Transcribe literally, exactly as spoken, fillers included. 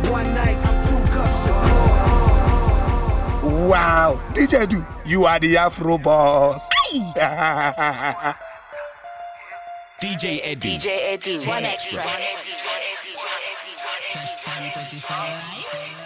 One night, I'm two cups of cold. Wow, D J Du, you are the Afro boss. D J Edu. D J Edu. One extra. One extra.